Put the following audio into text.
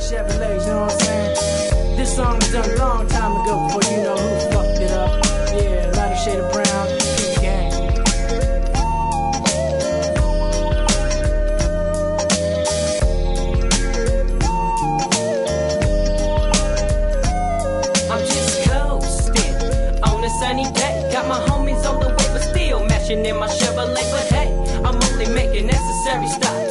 Chevrolet, you know what I'm saying? This song was done a long time ago before you know who fucked it up. Yeah, Lighter Shade of Brown, P Gang. I'm just coasting on a sunny day. Got my homies on the way, but still mashing in my Chevrolet. But hey, I'm only making necessary stops.